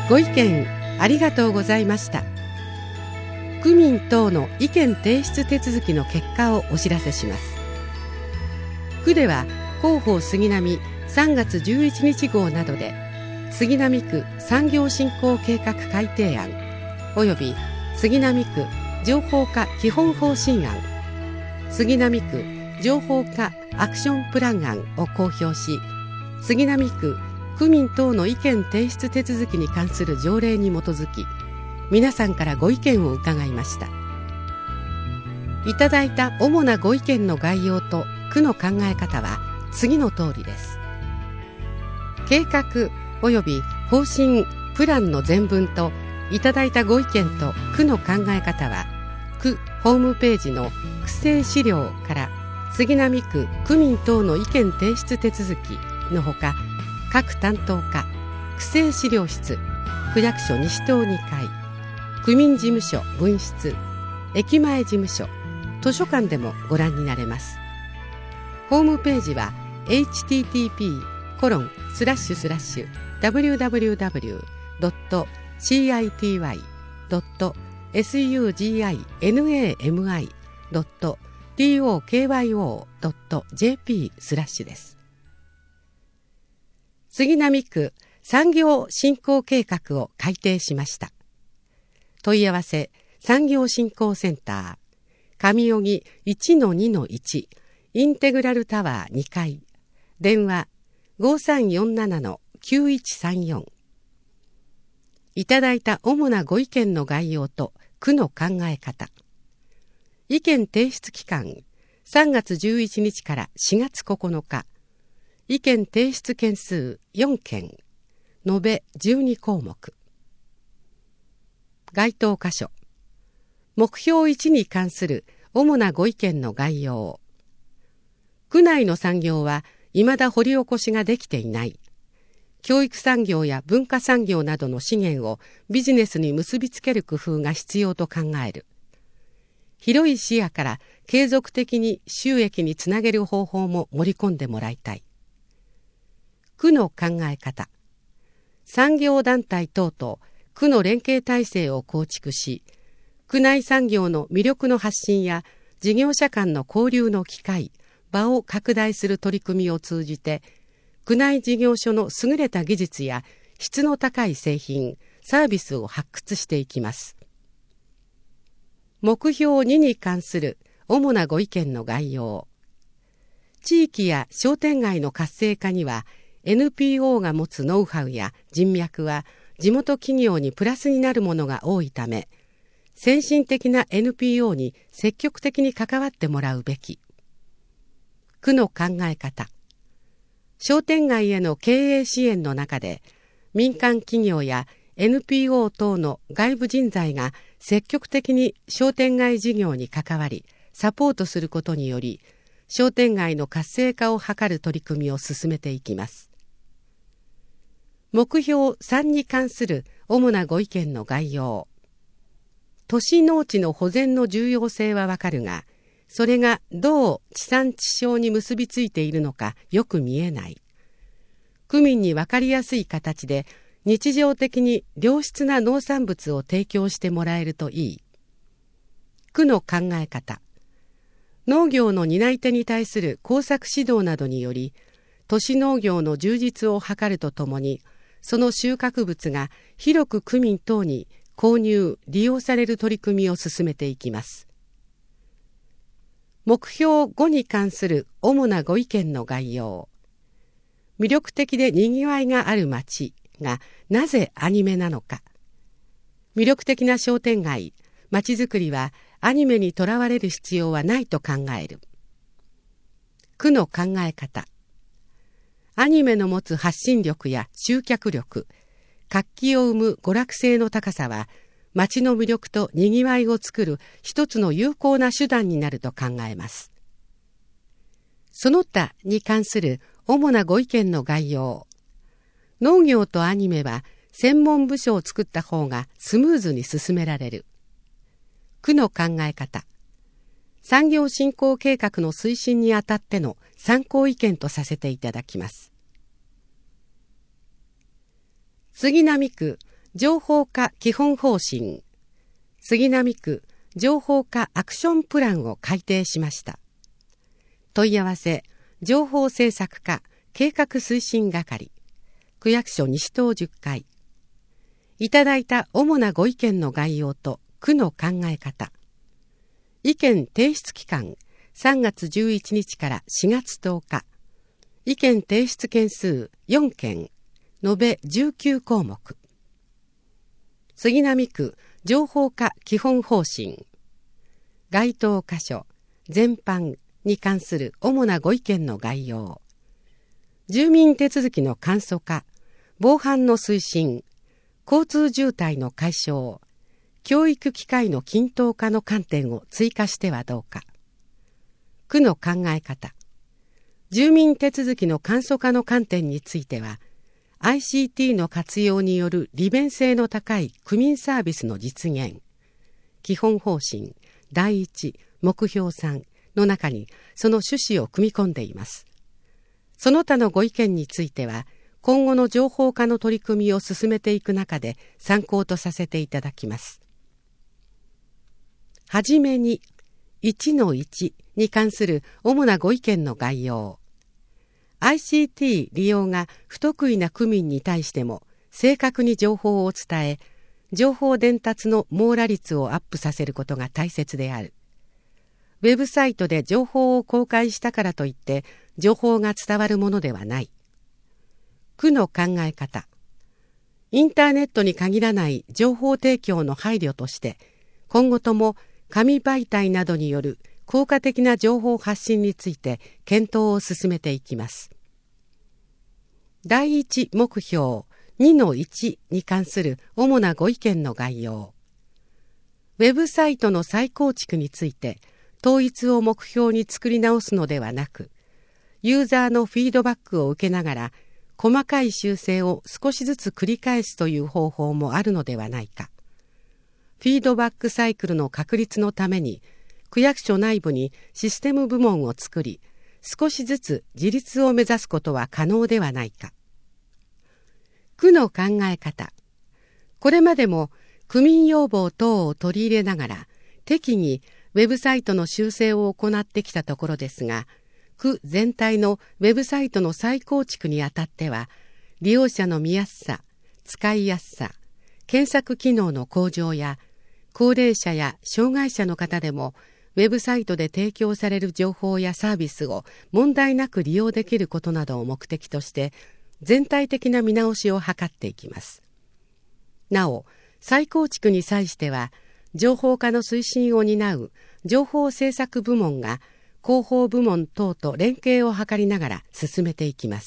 ご意見ありがとうございました。区民等の意見提出手続きの結果をお知らせします。区では広報杉並3月11日号などで杉並区産業振興計画改定案および杉並区情報化基本方針案、杉並区情報化アクションプラン案を公表し、杉並区区民等の意見提出手続きに関する条例に基づき、皆さんからご意見を伺いました。いただいた主なご意見の概要と区の考え方は次の通りです。計画および方針プランの全文といただいたご意見と区の考え方は区ホームページの区政資料から杉並区区民等の意見提出手続きのほか、各担当課区政資料室、区役所西棟2階、区民事務所分室、駅前事務所、図書館でもご覧になれます。ホームページは http://www.city.suginami.tokyo.jp/ です。杉並区産業振興計画を改定しました。問い合わせ産業振興センター上荻 1-2-1 インテグラルタワー2階、電話 5347-9134。 いただいた主なご意見の概要と区の考え方。意見提出期間3月11日から4月9日。意見提出件数4件、延べ12項目。該当箇所。目標1に関する主なご意見の概要。区内の産業は未だ掘り起こしができていない。教育産業や文化産業などの資源をビジネスに結びつける工夫が必要と考える。広い視野から継続的に収益につなげる方法も盛り込んでもらいたい。区の考え方。産業団体等と区の連携体制を構築し、区内産業の魅力の発信や事業者間の交流の機会、場を拡大する取り組みを通じて、区内事業所の優れた技術や質の高い製品、サービスを発掘していきます。目標2に関する主なご意見の概要。地域や商店街の活性化には、NPO が持つノウハウや人脈は地元企業にプラスになるものが多いため、先進的な NPO に積極的に関わってもらうべき。区の考え方。商店街への経営支援の中で、民間企業や NPO 等の外部人材が積極的に商店街事業に関わり、サポートすることにより、商店街の活性化を図る取り組みを進めていきます。目標3に関する主なご意見の概要。都市農地の保全の重要性はわかるが、それがどう地産地消に結びついているのかよく見えない。区民にわかりやすい形で日常的に良質な農産物を提供してもらえるといい。区の考え方。農業の担い手に対する工作指導などにより、都市農業の充実を図るとともに、その収穫物が広く区民等に購入・利用される取り組みを進めていきます。目標5に関する主なご意見の概要。魅力的でにぎわいがある街がなぜアニメなのか。魅力的な商店街、街づくりはアニメにとらわれる必要はないと考える。区の考え方。アニメの持つ発信力や集客力、活気を生む娯楽性の高さは、街の魅力とにぎわいを作る一つの有効な手段になると考えます。その他に関する主なご意見の概要。農業とアニメは専門部署を作った方がスムーズに進められる。区の考え方。産業振興計画の推進にあたっての参考意見とさせていただきます。杉並区情報化基本方針、杉並区情報化アクションプランを改定しました。問い合わせ情報政策課計画推進係、区役所西棟10階。いただいた主なご意見の概要と区の考え方。意見提出期間3月11日から4月10日。意見提出件数4件、延べ19項目。杉並区情報化基本方針。該当箇所全般に関する主なご意見の概要。住民手続きの簡素化、防犯の推進、交通渋滞の解消、教育機会の均等化の観点を追加してはどうか。区の考え方。住民手続きの簡素化の観点については、ICT の活用による利便性の高い区民サービスの実現、基本方針第1目標3の中にその趣旨を組み込んでいます。その他のご意見については、今後の情報化の取り組みを進めていく中で参考とさせていただきます。はじめに 1-1 に関する主なご意見の概要。ICT 利用が不得意な区民に対しても正確に情報を伝え、情報伝達の網羅率をアップさせることが大切である。ウェブサイトで情報を公開したからといって情報が伝わるものではない。区の考え方。インターネットに限らない情報提供の配慮として、今後とも紙媒体などによる効果的な情報発信について検討を進めていきます。第1目標 2-1 に関する主なご意見の概要。ウェブサイトの再構築について、統一を目標に作り直すのではなく、ユーザーのフィードバックを受けながら、細かい修正を少しずつ繰り返すという方法もあるのではないか。フィードバックサイクルの確立のために、区役所内部にシステム部門を作り、少しずつ自立を目指すことは可能ではないか。区の考え方。これまでも区民要望等を取り入れながら、適宜ウェブサイトの修正を行ってきたところですが、区全体のウェブサイトの再構築にあたっては、利用者の見やすさ、使いやすさ、検索機能の向上や、高齢者や障害者の方でも、ウェブサイトで提供される情報やサービスを問題なく利用できることなどを目的として、全体的な見直しを図っていきます。なお、再構築に際しては、情報化の推進を担う情報政策部門が、広報部門等と連携を図りながら進めていきます。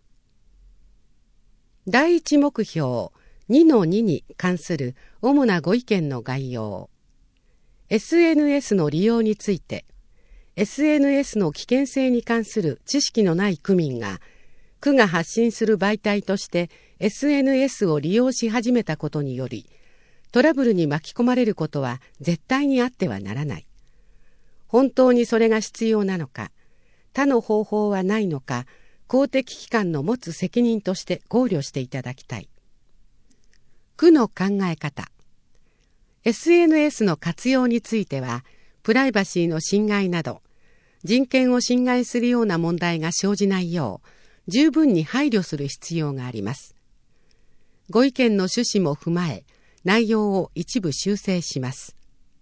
第1目標 2-2 に関する主なご意見の概要。SNS の利用について、SNS の危険性に関する知識のない区民が、区が発信する媒体として SNS を利用し始めたことにより、トラブルに巻き込まれることは絶対にあってはならない。本当にそれが必要なのか、他の方法はないのか、公的機関の持つ責任として考慮していただきたい。区の考え方。SNS の活用については、プライバシーの侵害など、人権を侵害するような問題が生じないよう、十分に配慮する必要があります。ご意見の趣旨も踏まえ、内容を一部修正します。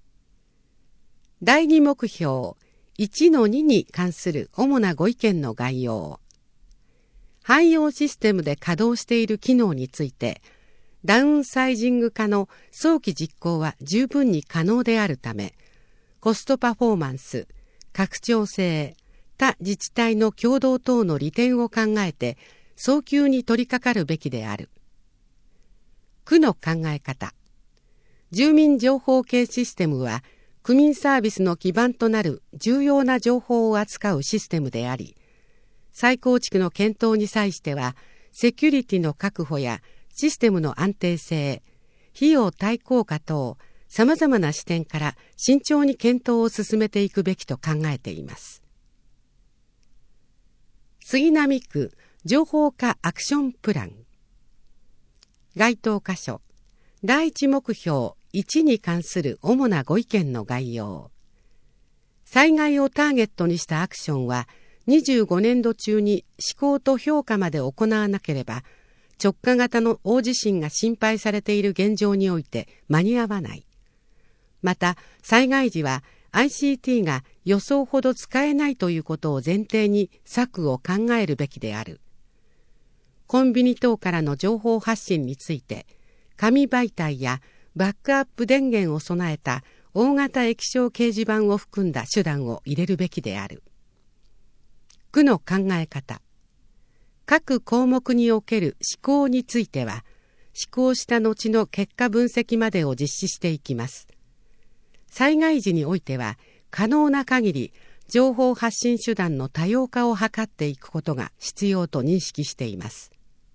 第2目標 1-2 に関する主なご意見の概要。汎用システムで稼働している機能について、ダウンサイジング化の早期実行は十分に可能であるため、コストパフォーマンス、拡張性、他自治体の共同等の利点を考えて、早急に取り掛かるべきである。区の考え方。住民情報系システムは、区民サービスの基盤となる重要な情報を扱うシステムであり、再構築の検討に際しては、セキュリティの確保やシステムの安定性、費用対効果等、様々な視点から慎重に検討を進めていくべきと考えています。杉並区情報化アクションプラン。該当箇所第一目標1に関する主なご意見の概要。災害をターゲットにしたアクションは25年度中に思考と評価まで行わなければ直下型の大地震が心配されている現状において間に合わない。また災害時は ICT が予想ほど使えないということを前提に策を考えるべきである。コンビニ等からの情報発信について紙媒体やバックアップ電源を備えた大型液晶掲示板を含んだ手段を入れるべきである。区の考え方。各項目における施行については、施行した後の結果分析までを実施していきます。災害時においては、可能な限り情報発信手段の多様化を図っていくことが必要と認識しています。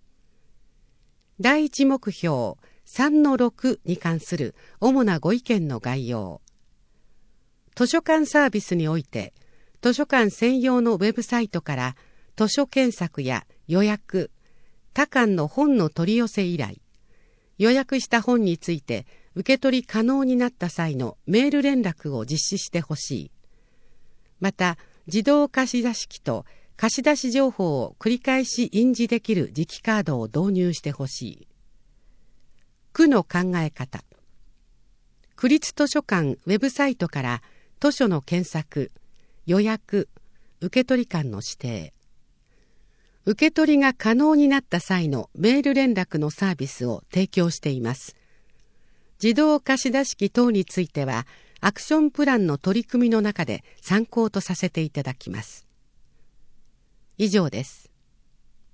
第一目標3-6に関する主なご意見の概要。図書館サービスにおいて、図書館専用のウェブサイトから図書検索や予約、他館の本の取り寄せ依頼、予約した本について受け取り可能になった際のメール連絡を実施してほしい。また、自動貸出機と貸出情報を繰り返し印字できる磁気カードを導入してほしい。区の考え方。区立図書館ウェブサイトから図書の検索、予約、受取館の指定。受け取りが可能になった際のメール連絡のサービスを提供しています。自動貸出機等については、アクションプランの取り組みの中で参考とさせていただきます。以上です。